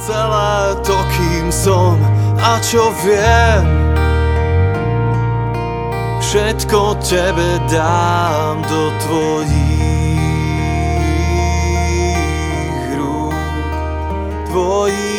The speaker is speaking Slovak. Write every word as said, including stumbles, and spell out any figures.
celé to, kým som a čo viem. Všetko tebe dám do tvojich rúk, tvojich